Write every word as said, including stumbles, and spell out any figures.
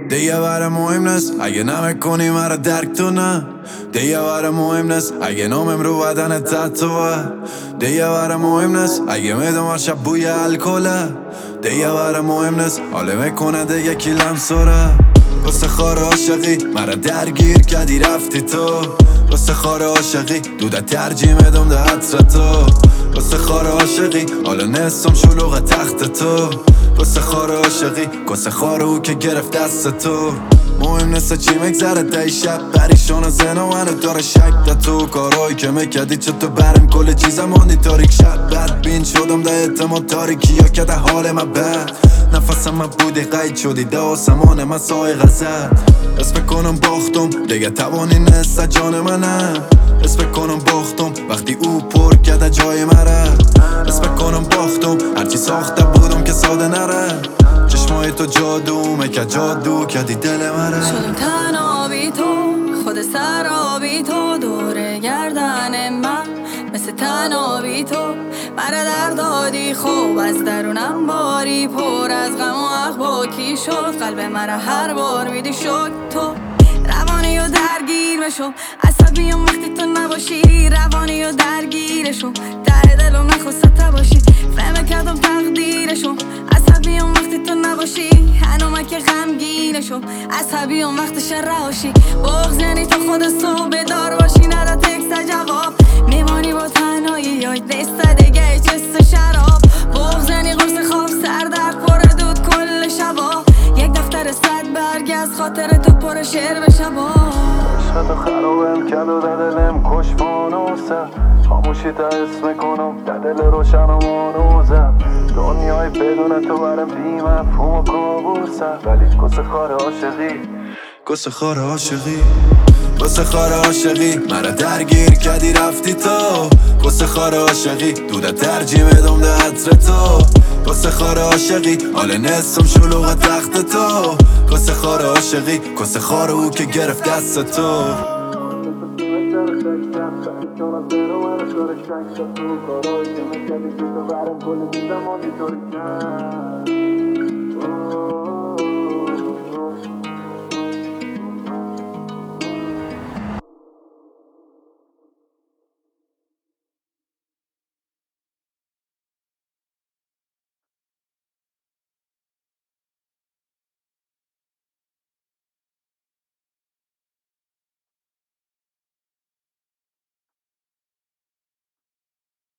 دیگه برای مهم نست اگه نمیکنی مرا درک تو نه. دیگه برای مهم نست اگه نامم رو بدن تتوه. دیگه برای مهم نست اگه میدم هر شب بوی الکله. دیگه برای مهم نست حاله میکنه دیگه کی لمسوره. واسه خار عاشقی مرا درگیر کردی رفتی تو. واسه خار عاشقی دوده ترجیح میدم ده عطر تو. واسه خار عاشقی حالا نستم شلوغ تخت تو. واسه خار عاشقی کسه خار او که گرفت دست تو. مهم نسته چی مگذره دی شب پریشان و زن و منو داره شک ده تو. کارهایی که میکردی چطور برم کل چیزم ماندی تاریک شب بد بین شدم ده اعتماد تاریکی یا که ده حال من بد. نفسم من بودی قید شدی ده آسمان من سای غزد. اسم کنم باختم دیگه توانی نسته جان منم. اسم کنم باختم وقتی او پر کرده جای مره. اسم کنم باختم هرچی ساخته بودم که ساده نره. چشمای تو جادو میکرد جادو کردی دل مره. شدم تنها بی تو خود سرابی تو دور گردن من مثل تنها بی تو مرا در دادی خوب از درونم باری پر از غم و اخباکی شد. قلب مرا هر بار میدی شد تو روانی و درگیر بشم عصبیم وقتی تو نباشی. روانی و درگیرشم ته دلم نخواست باشی فهم کردم تقدیرشم. عصبیم وقتی تو نباشی هنو من که غمگینشم. عصبیم وقتش رهاشی بغض یعنی تو خود صبح بدار باشی نرا تکست جواب میمانی با تنهایی یاد نیست دیگه چست شراب. بغض یعنی قرص خواب سردرد پر دود کل شبا. یک دفتر صد برگ از خاطر تو پر شعر به شبا. عشقتو خرابم کرد و در دلم کش فانوسه. خاموشی تا اسم کنم در دل روشن و مانوزم. دنیای بدون تو برم بی مفهوم و کابوسه. ولی کس خار عاشقی کس خار عاشقی کس خار عاشقی مرا درگیر کردی رفتی تو. کس خار عاشقی دوده ترجیح میدم ده عطر تو. کس خار عاشقی حال نستم شلوغ تخت تو. کس خار عاشقی کس خار او که گرفت دست تو. کارایی که میکردی تو برم کل دیدم آنی طوری کرد.